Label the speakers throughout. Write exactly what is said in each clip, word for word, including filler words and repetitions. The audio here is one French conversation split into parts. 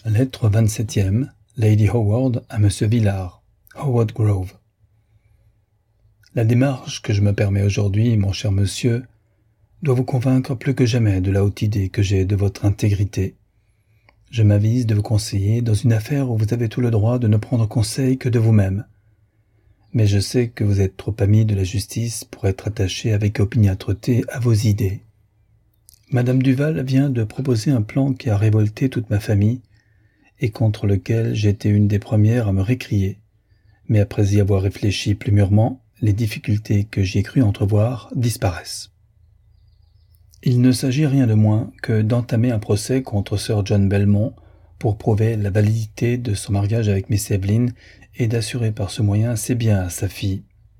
Speaker 1: Lettre vingt-septième, Lady Howard à Monsieur Villard, Howard Grove. La démarche que je me permets aujourd'hui, mon cher monsieur, doit vous convaincre plus que jamais de la haute idée que j'ai de votre intégrité. Je m'avise de vous conseiller dans une affaire où vous avez tout le droit de ne prendre conseil que de vous-même. Mais je sais que vous êtes trop ami de la justice pour être attaché avec opiniâtreté à vos idées. Madame Duval vient de proposer un plan qui a révolté toute ma famille et contre lequel j'étais une des premières à me récrier. Mais après y avoir réfléchi plus mûrement, les difficultés que j'y ai cru entrevoir disparaissent. Il ne s'agit rien de moins que d'entamer un procès contre Sir John Belmont pour prouver la validité de son mariage avec Miss Evelyn et d'assurer par ce moyen ses biens à sa fille.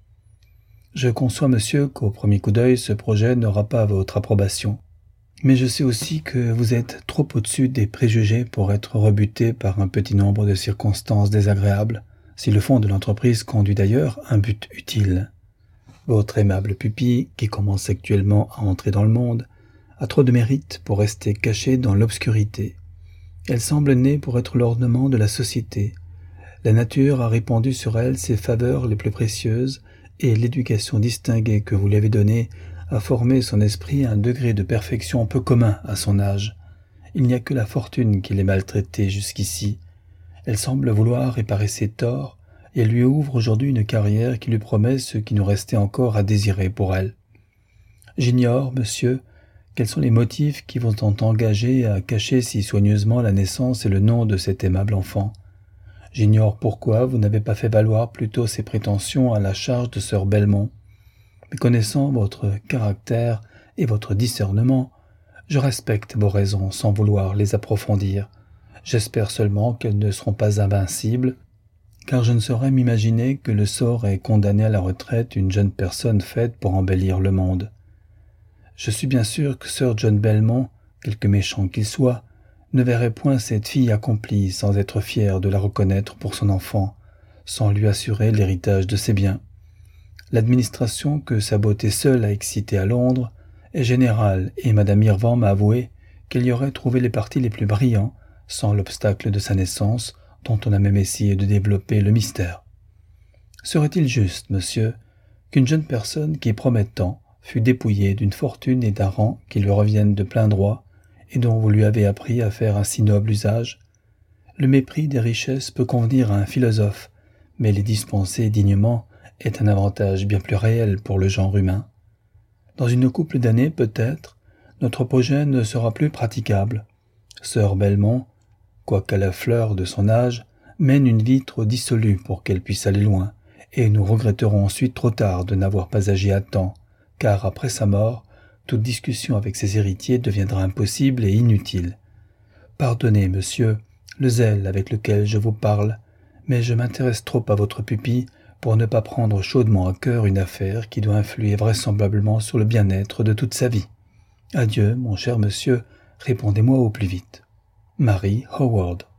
Speaker 1: Je conçois, monsieur, qu'au premier coup d'œil, ce projet n'aura pas votre approbation. Mais je sais aussi que vous êtes trop au-dessus des préjugés pour être rebuté par un petit nombre de circonstances désagréables, si le fond de l'entreprise conduit d'ailleurs un but utile. Votre aimable pupille, qui commence actuellement à entrer dans le monde, a trop de mérite pour rester cachée dans l'obscurité. Elle semble née pour être l'ornement de la société. La nature a répandu sur elle ses faveurs les plus précieuses, et l'éducation distinguée que vous lui avez donnée a formé son esprit à un degré de perfection peu commun à son âge. Il n'y a que la fortune qui l'ait maltraitée jusqu'ici. Elle semble vouloir réparer ses torts, et elle lui ouvre aujourd'hui une carrière qui lui promet ce qui nous restait encore à désirer pour elle. J'ignore, monsieur, quels sont les motifs qui vous ont engagé à cacher si soigneusement la naissance et le nom de cet aimable enfant. J'ignore pourquoi vous n'avez pas fait valoir plutôt ces prétentions à la charge de sœur Belmont. Mais connaissant votre caractère et votre discernement, je respecte vos raisons sans vouloir les approfondir. J'espère seulement qu'elles ne seront pas invincibles, car je ne saurais m'imaginer que le sort ait condamné à la retraite une jeune personne faite pour embellir le monde. Je suis bien sûr que Sir John Belmont, quelque méchant qu'il soit, ne verrait point cette fille accomplie sans être fier de la reconnaître pour son enfant, sans lui assurer l'héritage de ses biens. L'administration que sa beauté seule a excitée à Londres est générale et Madame Irvan m'a avoué qu'elle y aurait trouvé les partis les plus brillants sans l'obstacle de sa naissance dont on a même essayé de développer le mystère. Serait-il juste, monsieur, qu'une jeune personne qui promet tant fût dépouillée d'une fortune et d'un rang qui lui reviennent de plein droit et dont vous lui avez appris à faire un si noble usage? Le mépris des richesses peut convenir à un philosophe, mais les dispenser dignement est un avantage bien plus réel pour le genre humain. Dans une couple d'années, peut-être, notre projet ne sera plus praticable. Sœur Belmont, quoiqu'à la fleur de son âge, mène une vie trop dissolue pour qu'elle puisse aller loin, et nous regretterons ensuite trop tard de n'avoir pas agi à temps, car après sa mort, toute discussion avec ses héritiers deviendra impossible et inutile. Pardonnez, monsieur, le zèle avec lequel je vous parle, mais je m'intéresse trop à votre pupille pour ne pas prendre chaudement à cœur une affaire qui doit influer vraisemblablement sur le bien-être de toute sa vie. Adieu, mon cher monsieur, répondez-moi au plus vite. Marie Howard.